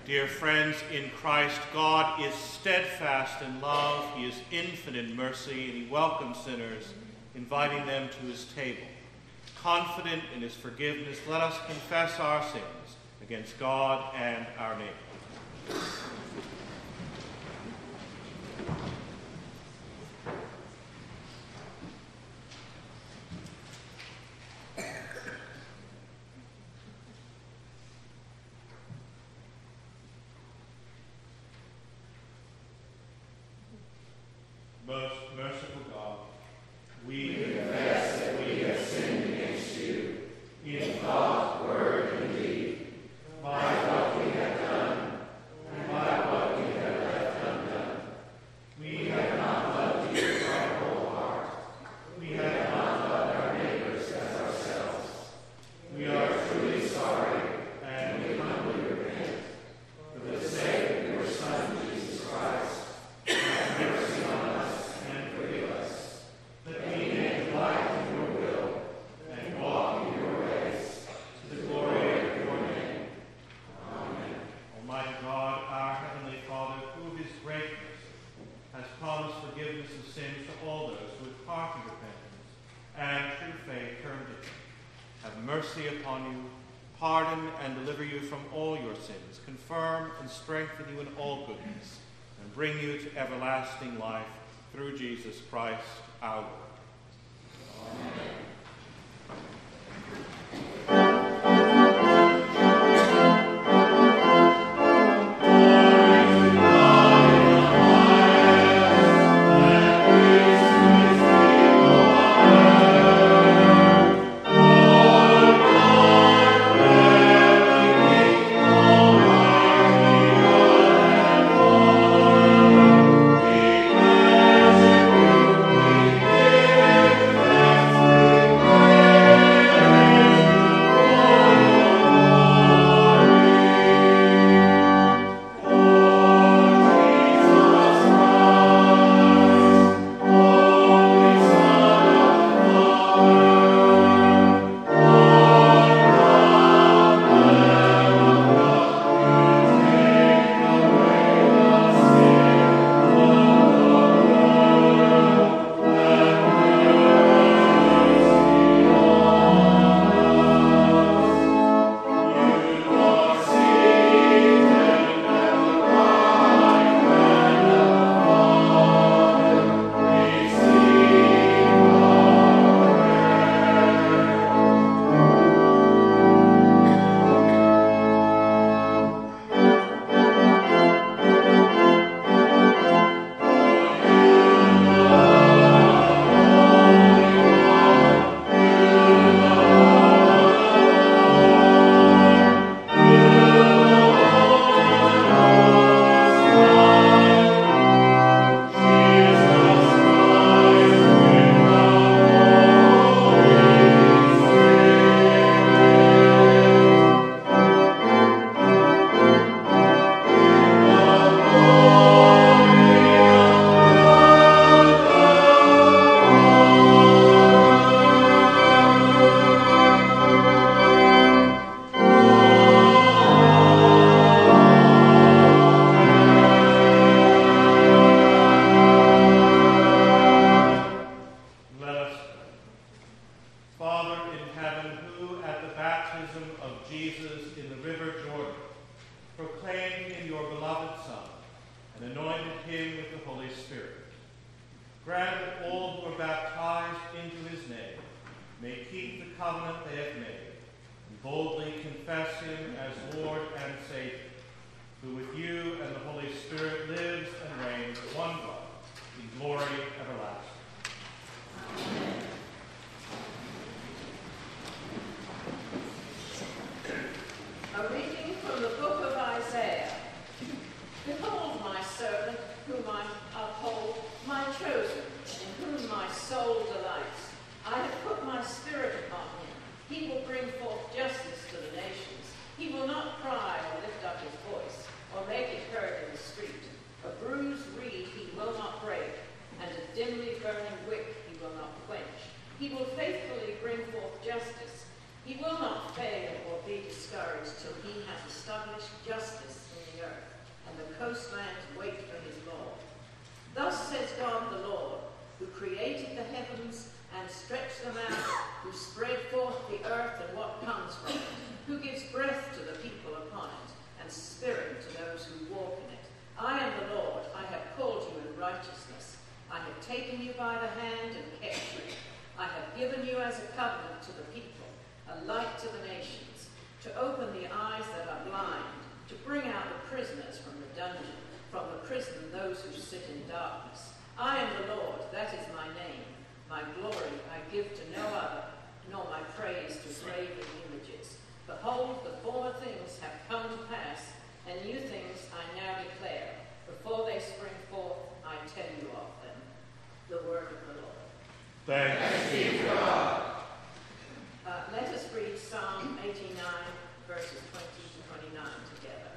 Dear friends in Christ, God is steadfast in love, he is infinite in mercy, and he welcomes sinners, inviting them to his table. Confident in his forgiveness, let us confess our sins against God and our neighbor. Most merciful God, we confess that we have sinned against you in thought, word, and deed, by what we have done and by what we have left undone. We have not loved you with our whole heart. We have not loved our neighbors as ourselves. We are truly sorry, and we humbly repent. For the sake of your Son, Jesus Christ, have mercy on us and forgive us, that we may delight in your will and walk in your ways, to the glory of your name. Amen. Almighty God, our Heavenly Father, who of his great mercy has promised forgiveness of sins to all those who with hearty repentance and true faith turn to him, have mercy upon you, pardon and deliver you from all your sins, confirm and strengthen you in all goodness, and bring you to everlasting life through Jesus Christ our Lord. Amen. He will bring forth justice to the nations. He will not cry or lift up his and spirit to those who walk in it. I am the Lord, I have called you in righteousness. I have taken you by the hand and kept you. I have given you as a covenant to the people, a light to the nations, to open the eyes that are blind, to bring out the prisoners from the dungeon, from the prison those who sit in darkness. I am the Lord, that is my name. My glory I give to no other, nor my praise to graven images. Behold, the former things have come to pass, and new things I now declare. Before they spring forth, I tell you of them. The word of the Lord. Thanks be to God. Let us read Psalm 89, verses 20 to 29 together.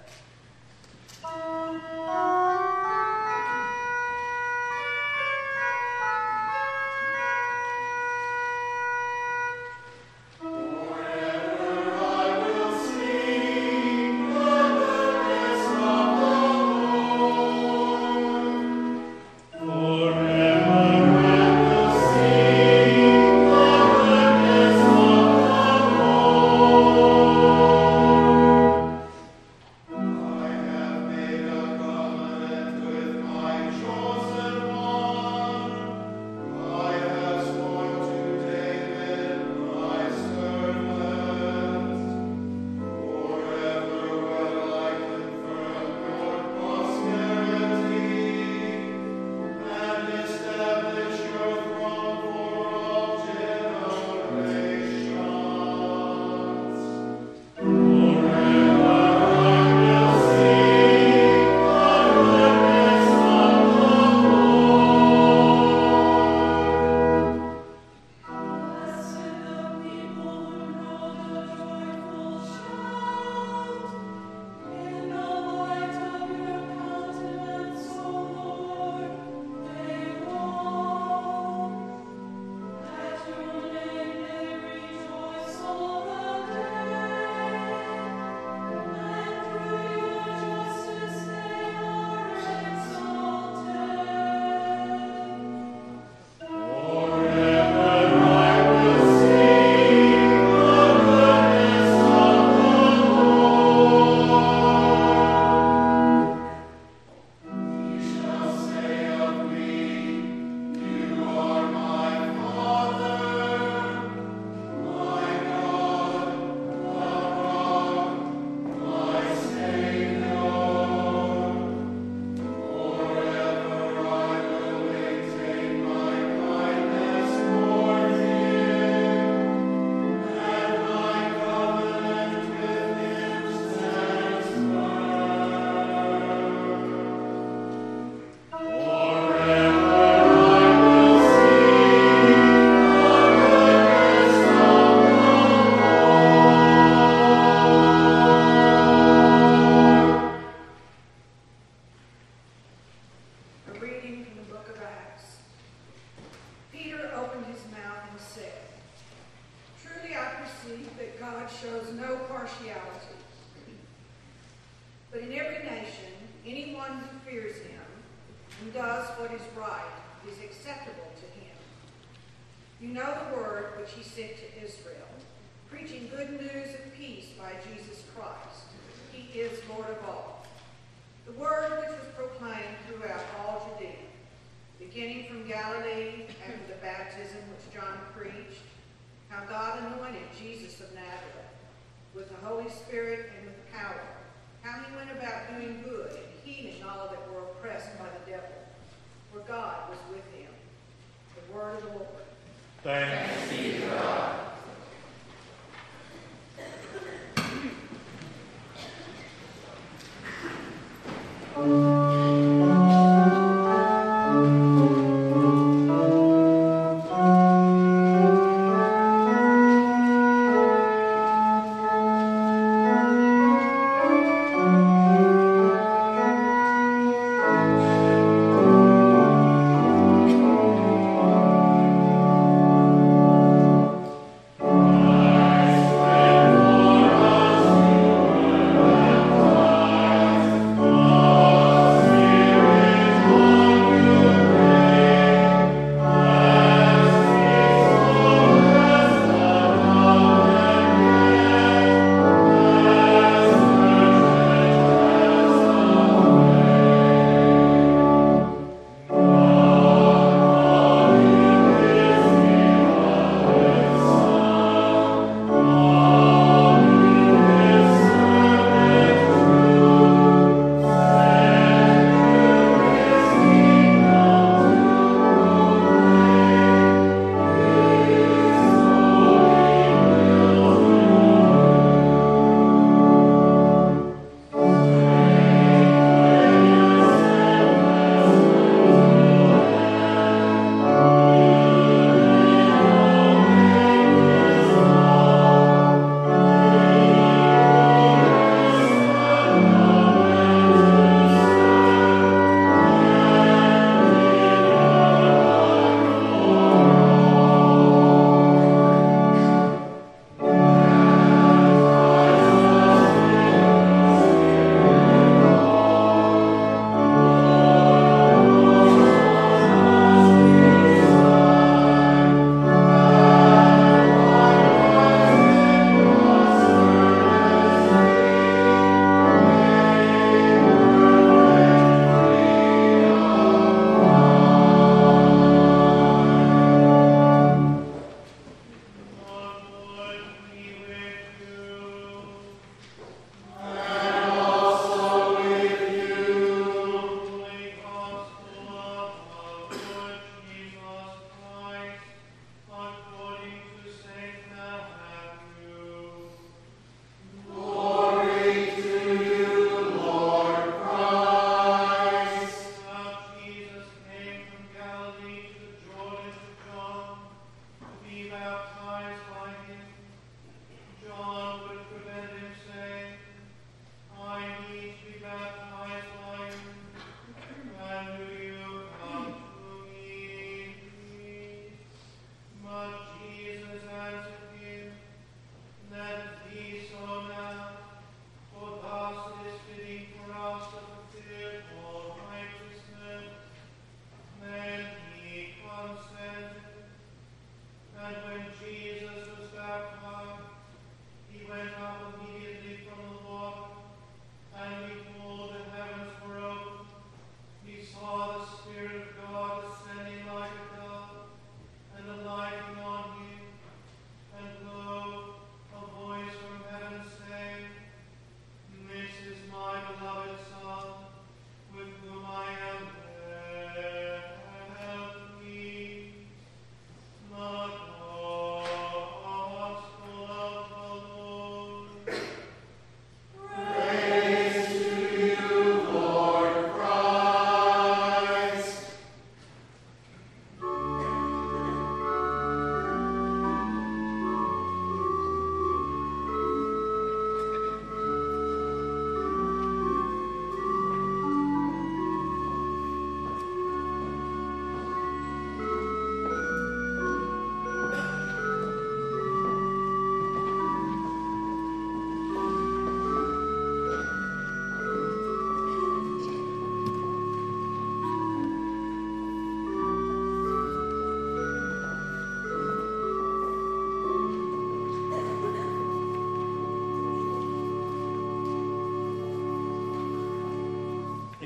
Thanks be to God.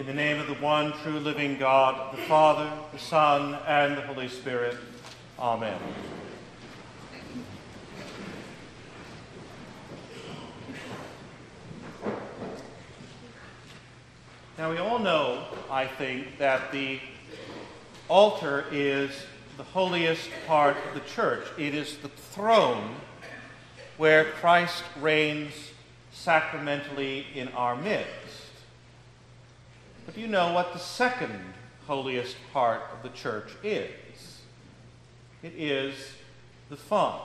In the name of the one true living God, the Father, the Son, and the Holy Spirit. Amen. Now we all know, I think, that the altar is the holiest part of the church. It is the throne where Christ reigns sacramentally in our midst. But do you know what the second holiest part of the church is? It is the font.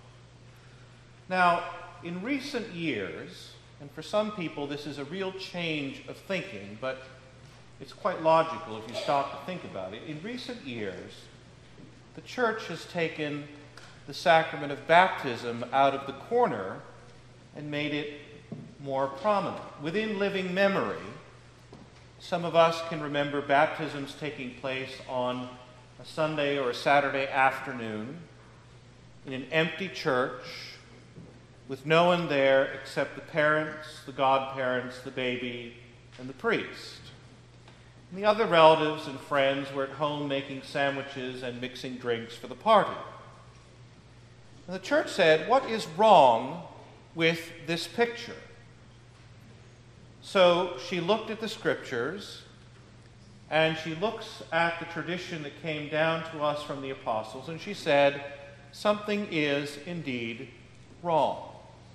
Now, in recent years, and for some people this is a real change of thinking, but it's quite logical if you stop to think about it. In recent years, the church has taken the sacrament of baptism out of the corner and made it more prominent. Within living memory, some of us can remember baptisms taking place on a Sunday or a Saturday afternoon in an empty church with no one there except the parents, the godparents, the baby, and the priest. And the other relatives and friends were at home making sandwiches and mixing drinks for the party. And the church said, what is wrong with this picture? So she looked at the scriptures, and she looks at the tradition that came down to us from the apostles, and she said, something is indeed wrong.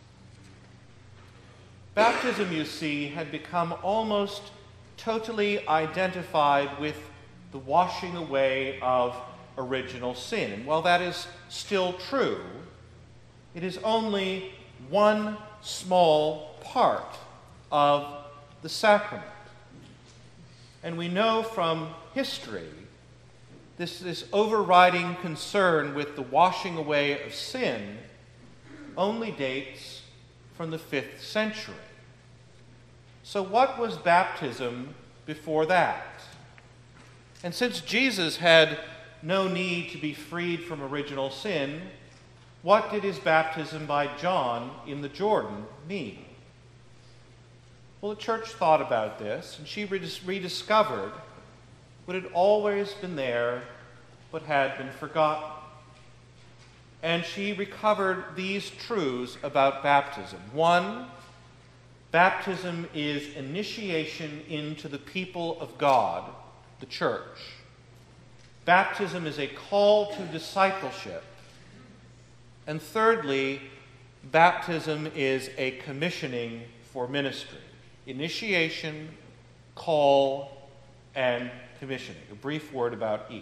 Baptism, you see, had become almost totally identified with the washing away of original sin. And while that is still true, it is only one small part of the sacrament. And we know from history this overriding concern with the washing away of sin only dates from the 5th century. So what was baptism before that? And since Jesus had no need to be freed from original sin, what did his baptism by John in the Jordan mean? Well, the church thought about this, and she rediscovered what had always been there but had been forgotten. And she recovered these truths about baptism. One, baptism is initiation into the people of God, the church. Baptism is a call to discipleship. And thirdly, baptism is a commissioning for ministry. Initiation, call, and commissioning. A brief word about each.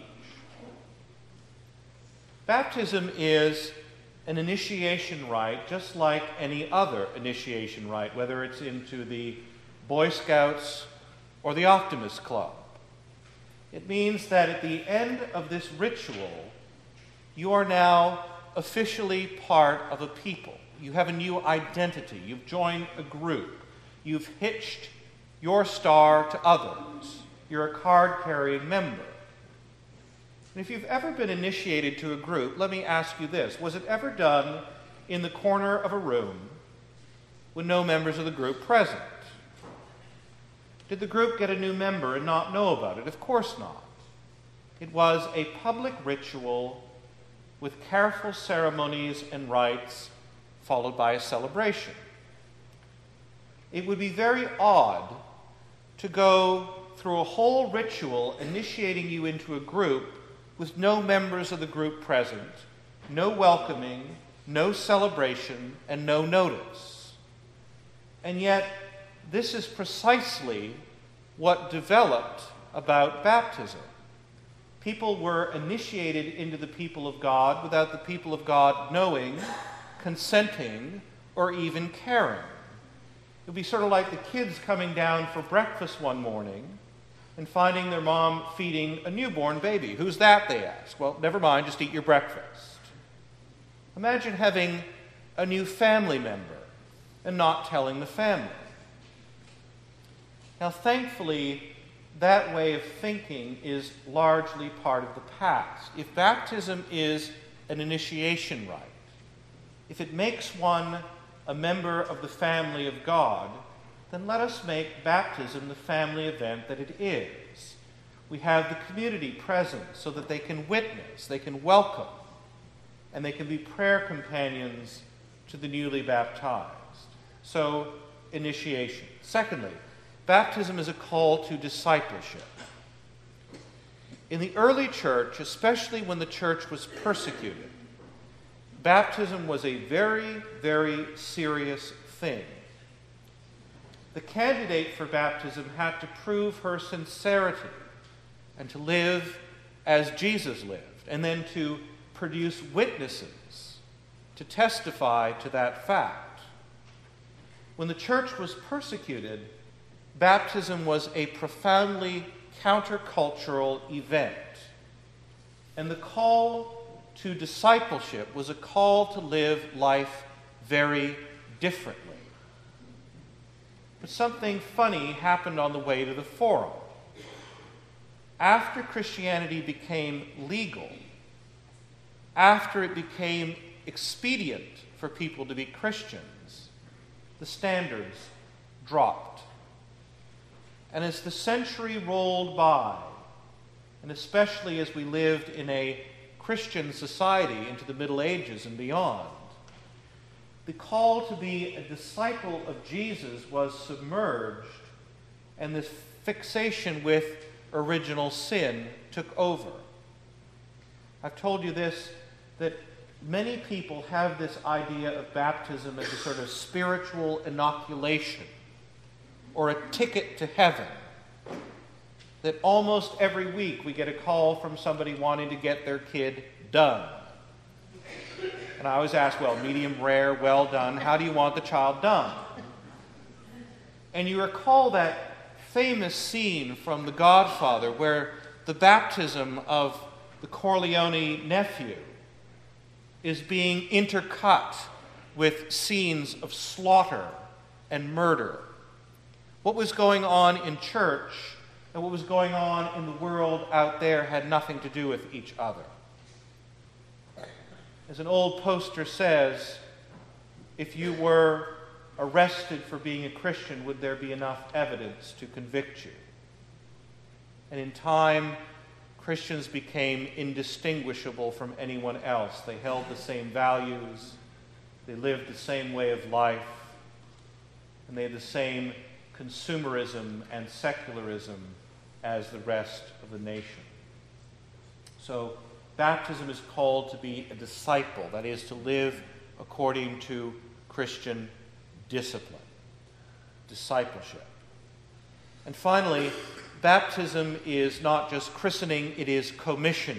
Baptism is an initiation rite just like any other initiation rite, whether it's into the Boy Scouts or the Optimist Club. It means that at the end of this ritual, you are now officially part of a people. You have a new identity. You've joined a group. You've hitched your star to others. You're a card-carrying member. And if you've ever been initiated to a group, let me ask you this. Was it ever done in the corner of a room with no members of the group present? Did the group get a new member and not know about it? Of course not. It was a public ritual with careful ceremonies and rites followed by a celebration. It would be very odd to go through a whole ritual initiating you into a group with no members of the group present, no welcoming, no celebration, and no notice. And yet, this is precisely what developed about baptism. People were initiated into the people of God without the people of God knowing, consenting, or even caring. It would be sort of like the kids coming down for breakfast one morning and finding their mom feeding a newborn baby. Who's that, they ask. Well, never mind, just eat your breakfast. Imagine having a new family member and not telling the family. Now, thankfully, that way of thinking is largely part of the past. If baptism is an initiation rite, if it makes one a member of the family of God, then let us make baptism the family event that it is. We have the community present so that they can witness, they can welcome, and they can be prayer companions to the newly baptized. So, initiation. Secondly, baptism is a call to discipleship. In the early church, especially when the church was persecuted, baptism was a very, very serious thing. The candidate for baptism had to prove her sincerity and to live as Jesus lived, and then to produce witnesses to testify to that fact. When the church was persecuted, baptism was a profoundly countercultural event. And the call to discipleship was a call to live life very differently. But something funny happened on the way to the Forum. After Christianity became legal, after it became expedient for people to be Christians, the standards dropped. And as the century rolled by, and especially as we lived in a Christian society into the Middle Ages and beyond, the call to be a disciple of Jesus was submerged, and this fixation with original sin took over. I've told you this, that many people have this idea of baptism as a sort of spiritual inoculation or a ticket to heaven. That almost every week we get a call from somebody wanting to get their kid done. And I always ask, well, medium rare, well done, how do you want the child done? And you recall that famous scene from The Godfather where the baptism of the Corleone nephew is being intercut with scenes of slaughter and murder. What was going on in church and what was going on in the world out there had nothing to do with each other. As an old poster says, if you were arrested for being a Christian, would there be enough evidence to convict you? And in time, Christians became indistinguishable from anyone else. They held the same values, they lived the same way of life, and they had the same consumerism and secularism as the rest of the nation. So, baptism is called to be a disciple, that is, to live according to Christian discipline, discipleship. And finally, baptism is not just christening, it is commissioning.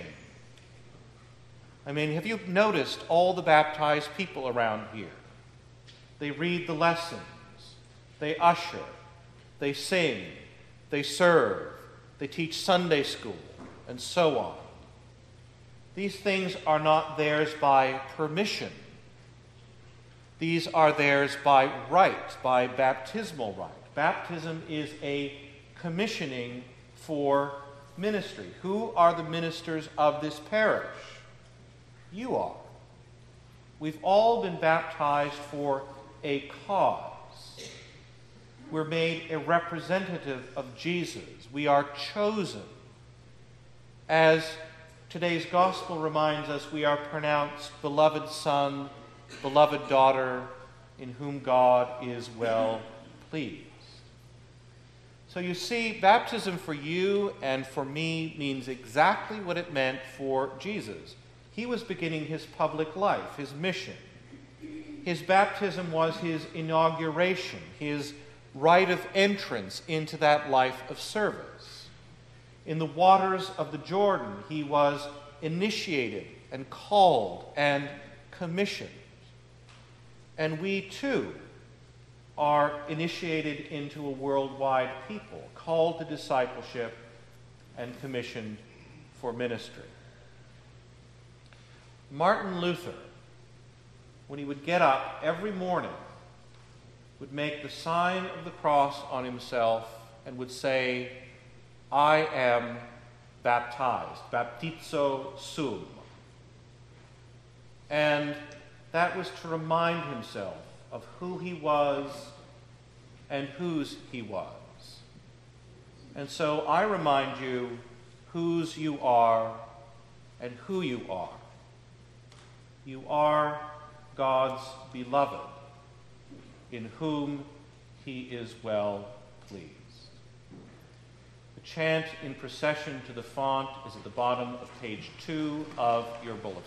I mean, have you noticed all the baptized people around here? They read the lessons, they usher, they sing, they serve, they teach Sunday school, and so on. These things are not theirs by permission. These are theirs by right, by baptismal right. Baptism is a commissioning for ministry. Who are the ministers of this parish? You are. We've all been baptized for a cause. We're made a representative of Jesus. We are chosen. As today's gospel reminds us, we are pronounced beloved son, beloved daughter, in whom God is well pleased. So you see, baptism for you and for me means exactly what it meant for Jesus. He was beginning his public life, his mission. His baptism was his inauguration, his rite of entrance into that life of service. In the waters of the Jordan, he was initiated and called and commissioned. And we too are initiated into a worldwide people, called to discipleship and commissioned for ministry. Martin Luther, when he would get up every morning, would make the sign of the cross on himself and would say, I am baptized, baptizo sum. And that was to remind himself of who he was and whose he was. And so I remind you whose you are and who you are. You are God's beloved, in whom he is well pleased. The chant in procession to the font is at the bottom of page 2 of your bulletin.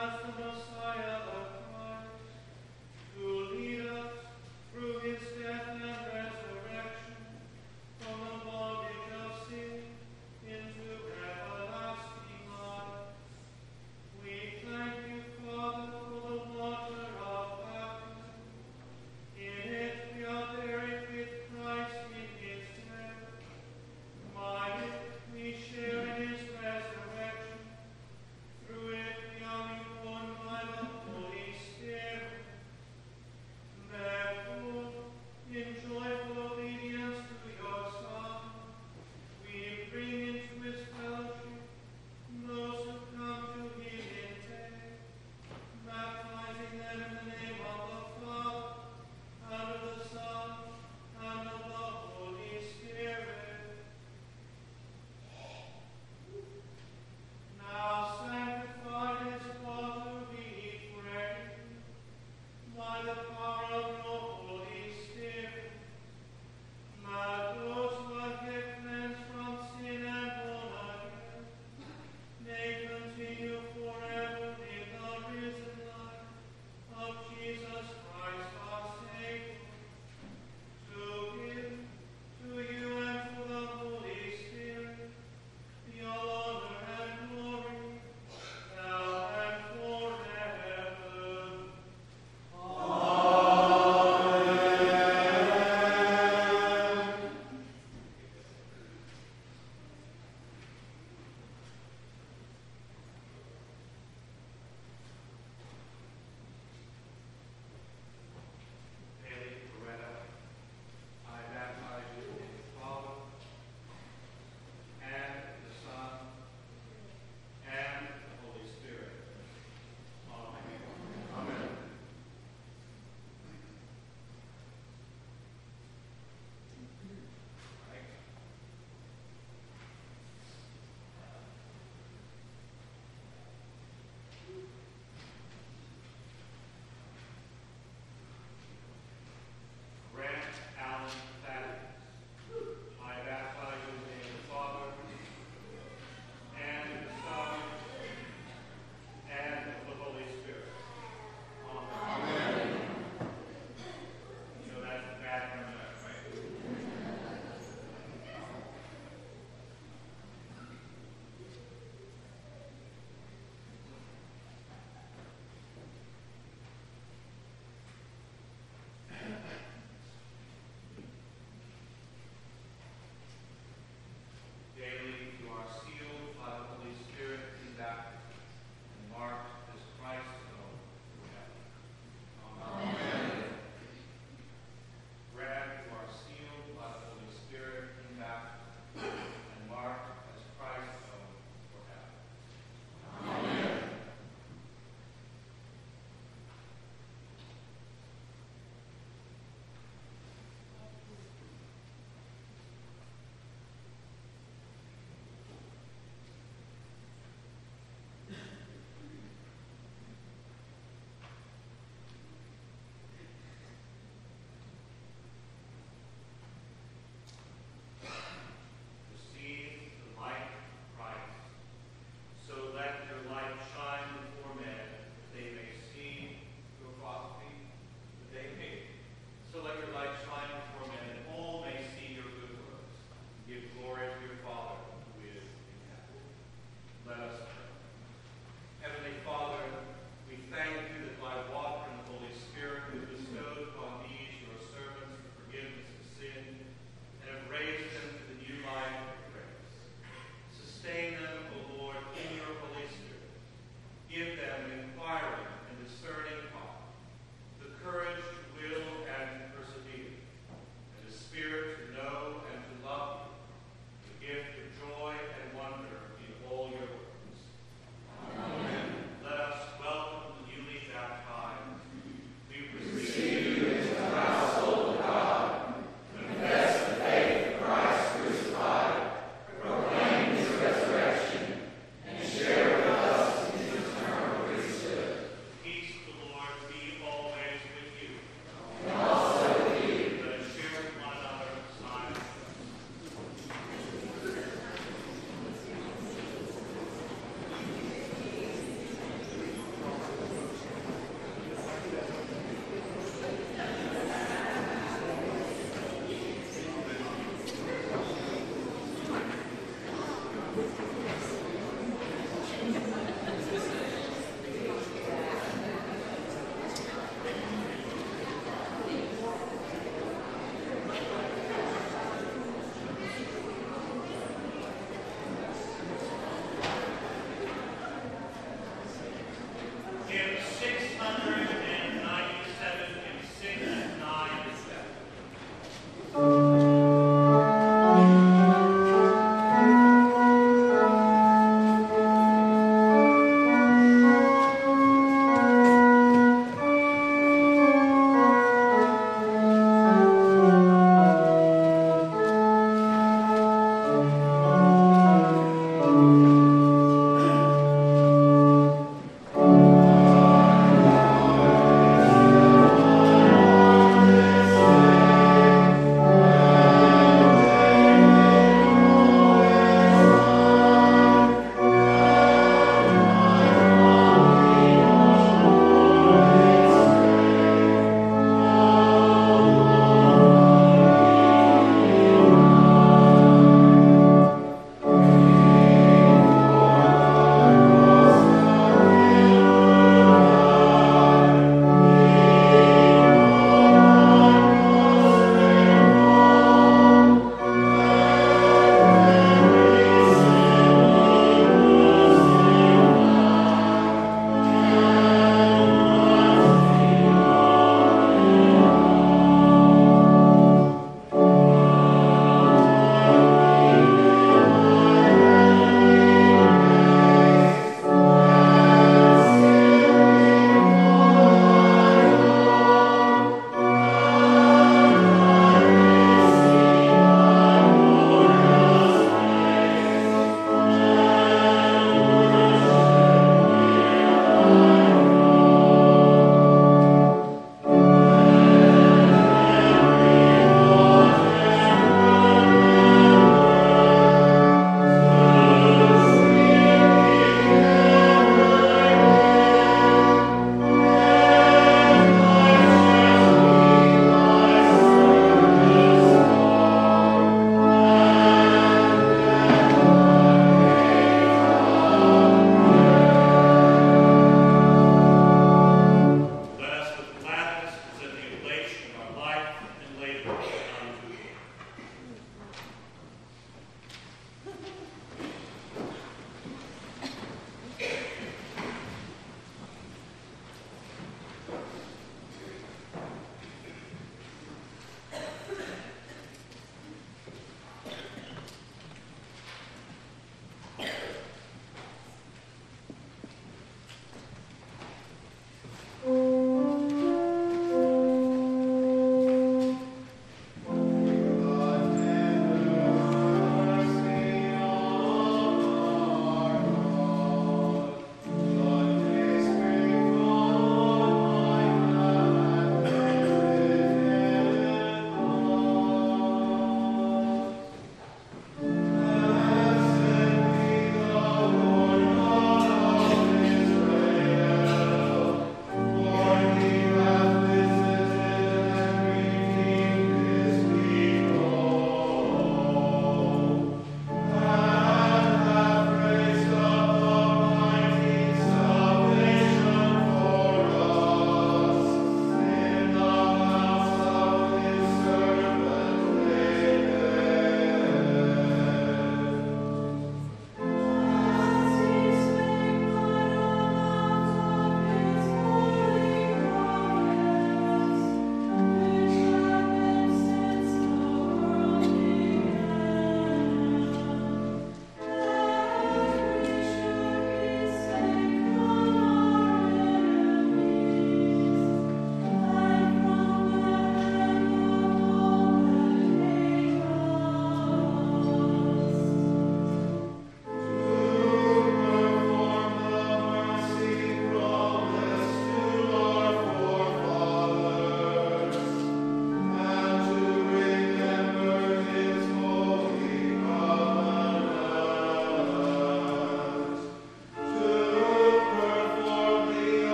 as the Messiah, the Christ, to lead us through his death and resurrection from the bondage of sin into everlasting life. We thank you, Father, for the water of baptism. In it we are buried with Christ in his death. By it we share in his resurrection. Through it we are reborn by the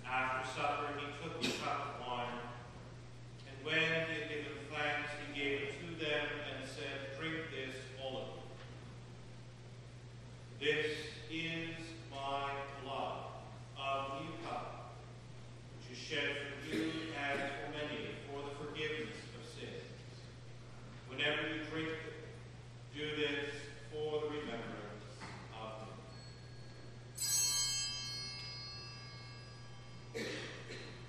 After supper, he took the cup of wine, and when he had given thanks, he gave it to them and said, "Drink this, all of you. This is my blood of the new covenant, which is shed for you and for many for the forgiveness of sins. Whenever you drink it, do this for the remembrance of me."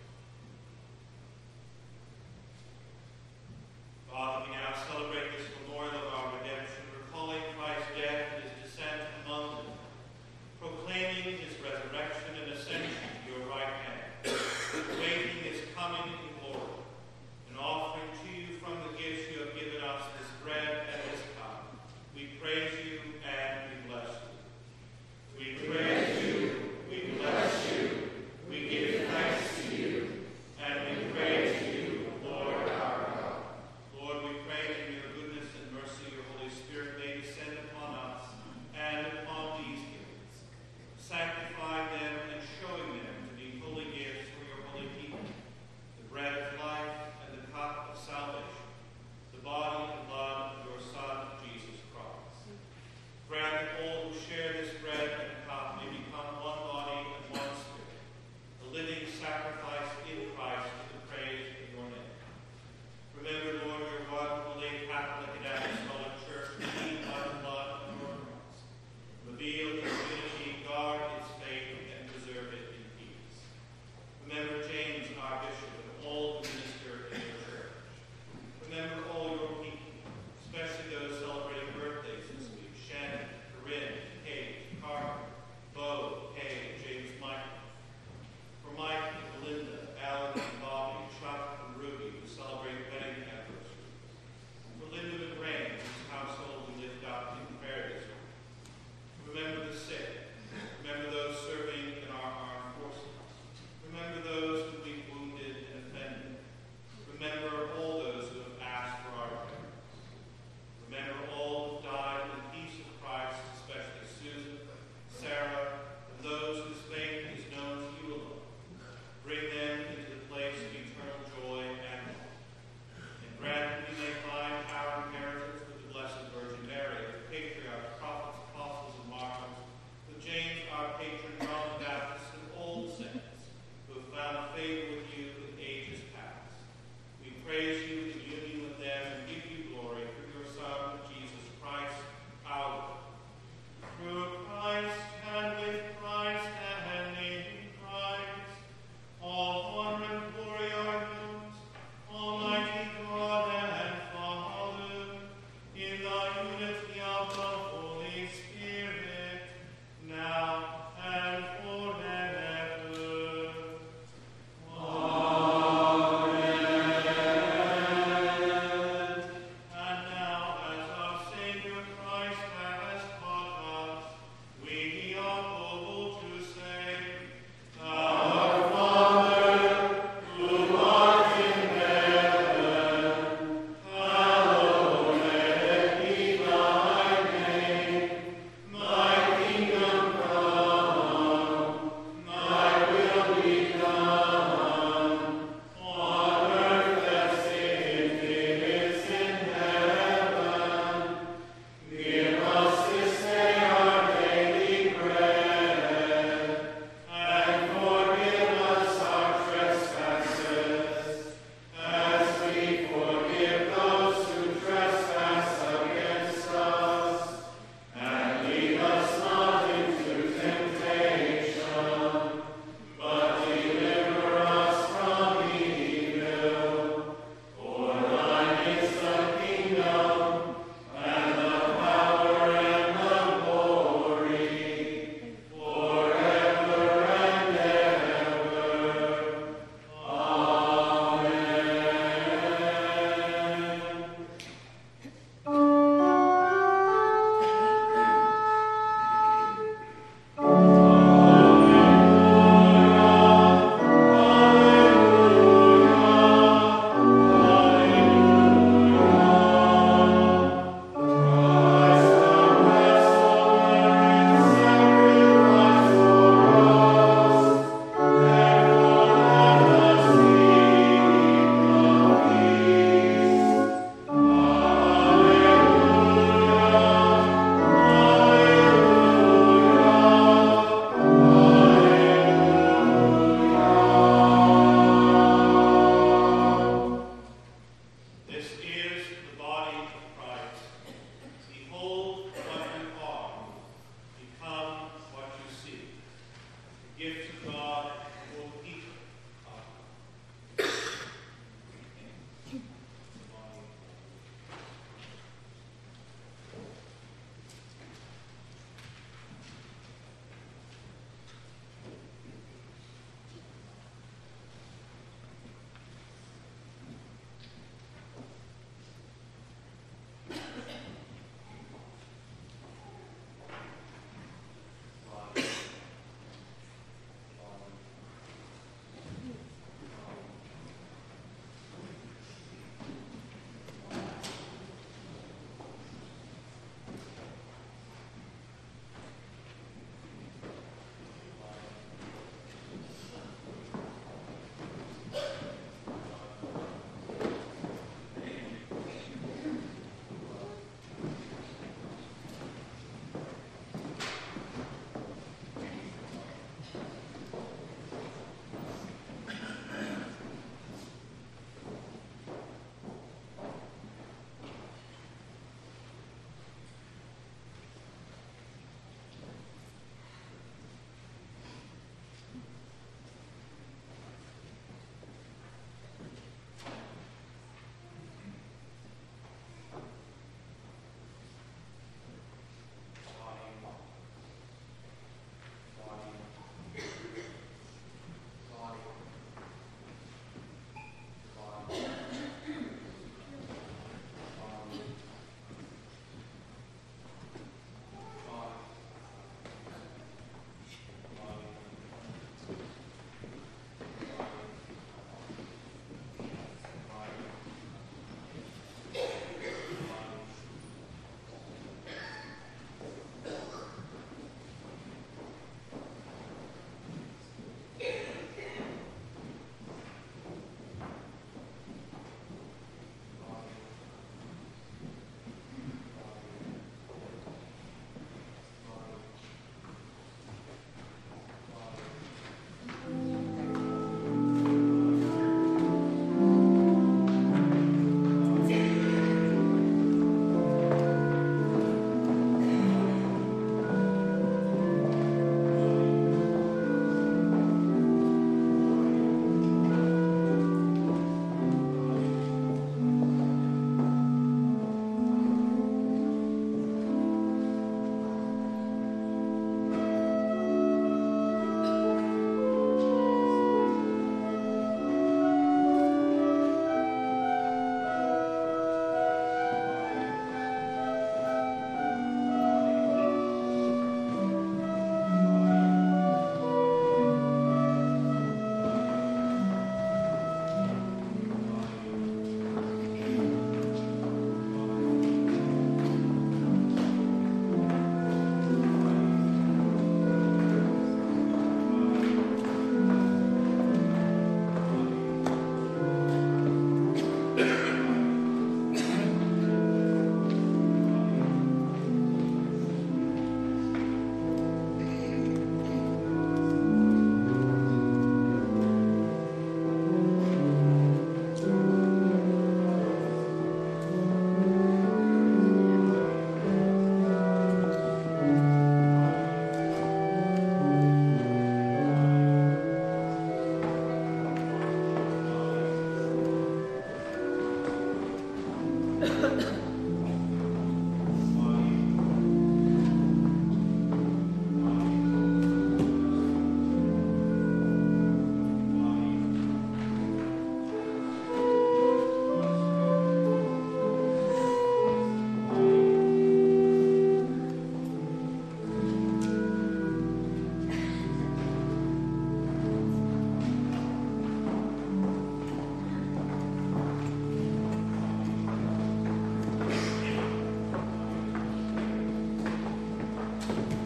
Christ.